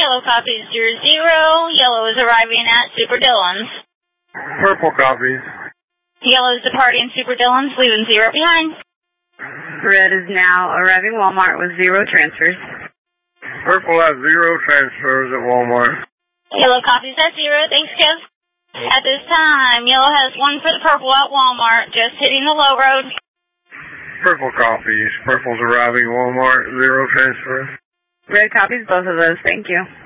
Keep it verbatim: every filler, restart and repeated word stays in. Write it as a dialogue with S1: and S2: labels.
S1: Yellow copies zero zero. Yellow is arriving at Super Dillon's.
S2: Purple copies.
S1: Yellow is departing Super Dillon's, leaving zero behind.
S3: Red is now arriving Walmart with zero transfers.
S2: Purple has zero transfers at Walmart.
S1: Yellow copies at zero. Thanks, Kev. At this time, Yellow has one for the purple at Walmart, just hitting the low road.
S2: Purple copies. Purple's arriving Walmart, zero transfers.
S3: Red copies both of those. Thank you.